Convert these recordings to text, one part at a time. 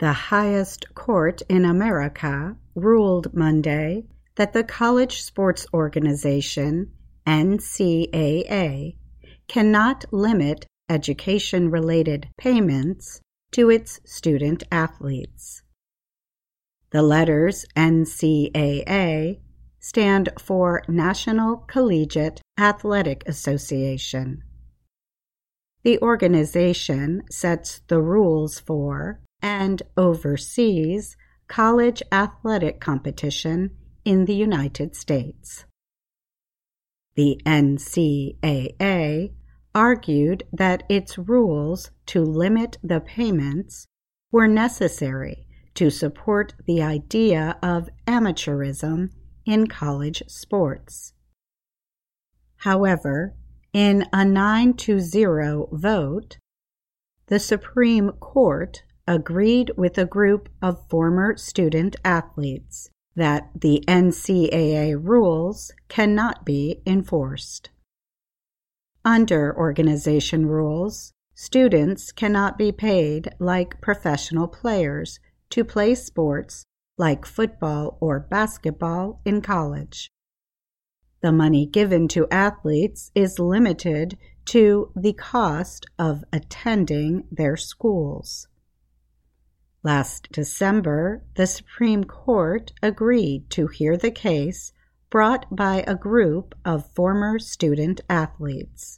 The highest court in America ruled Monday that the college sports organization, NCAA, cannot limit education-related payments to its student-athletes. The letters NCAA stand for National Collegiate Athletic Association. The organization sets the rules for and oversees college athletic competition in the United States. The NCAA argued that its rules to limit the payments were necessary to support the idea of amateurism in college sports. However, in a 9-0 vote, the Supreme Court agreed with a group of former student athletes that the NCAA rules cannot be enforced. Under organization rules, students cannot be paid like professional players to play sports like football or basketball in college. The money given to athletes is limited to the cost of attending their schools. Last December, the Supreme Court agreed to hear the case brought by a group of former student athletes.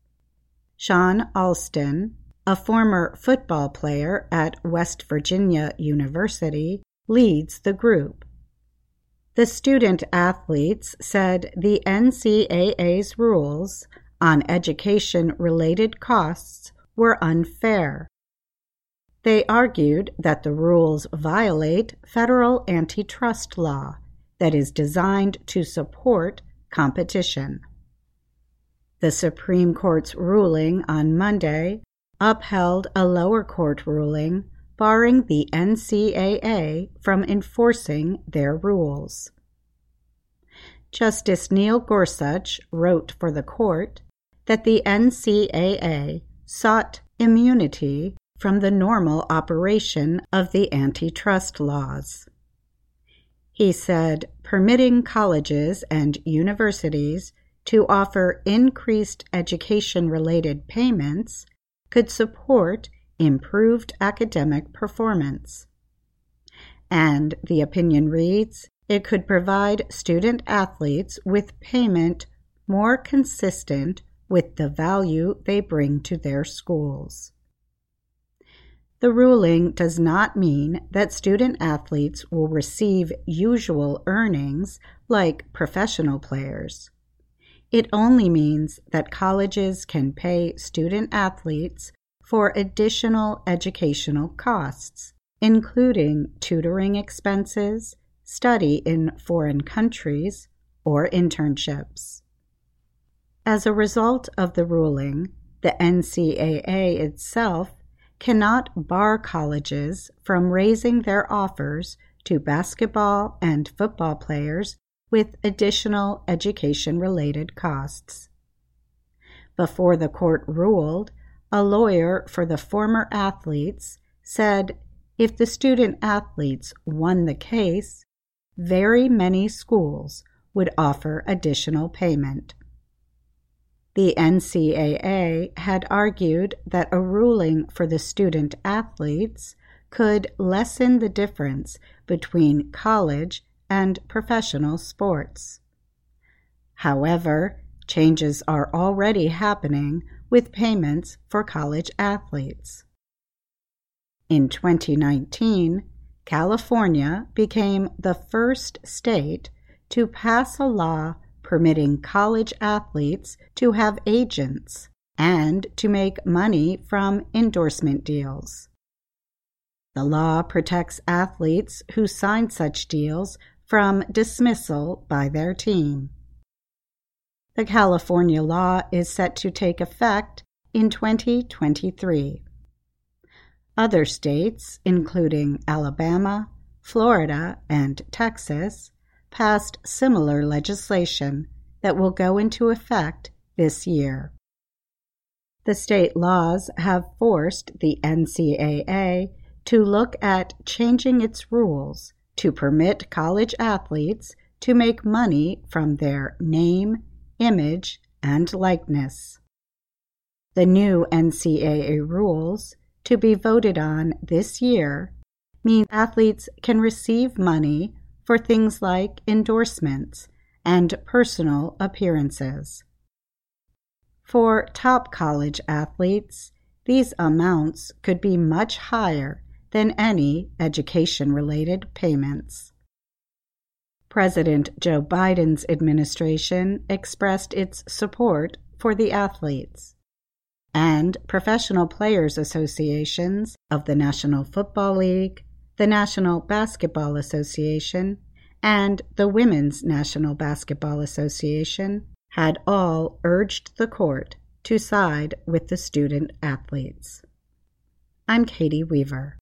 Sean Alston, a former football player at West Virginia University, leads the group. The student athletes said the NCAA's rules on education-related costs were unfair. They argued that the rules violate federal antitrust law that is designed to support competition. The Supreme Court's ruling on Monday upheld a lower court ruling barring the NCAA from enforcing their rules. Justice Neil Gorsuch wrote for the court that the NCAA sought immunity from the normal operation of the antitrust laws. He said permitting colleges and universities to offer increased education-related payments could support improved academic performance. And the opinion reads, it could provide student athletes with payment more consistent with the value they bring to their schools. The ruling does not mean that student athletes will receive usual earnings like professional players. It only means that colleges can pay student athletes for additional educational costs, including tutoring expenses, study in foreign countries, or internships. As a result of the ruling, the NCAA itself cannot bar colleges from raising their offers to basketball and football players with additional education-related costs. Before the court ruled, a lawyer for the former athletes said if the student athletes won the case, very many schools would offer additional payment. The NCAA had argued that a ruling for the student athletes could lessen the difference between college and professional sports. However, changes are already happening with payments for college athletes. In 2019, California became the first state to pass a law permitting college athletes to have agents and to make money from endorsement deals. The law protects athletes who sign such deals from dismissal by their team. The California law is set to take effect in 2023. Other states, including Alabama, Florida, and Texas, passed similar legislation that will go into effect this year. The state laws have forced the NCAA to look at changing its rules to permit college athletes to make money from their name, image, and likeness. The new NCAA rules, to be voted on this year, mean athletes can receive money for things like endorsements and personal appearances. For top college athletes, these amounts could be much higher than any education-related payments. President Joe Biden's administration expressed its support for the athletes, and professional players' associations of the National Football League, the National Basketball Association, and the Women's National Basketball Association had all urged the court to side with the student athletes. I'm Katie Weaver.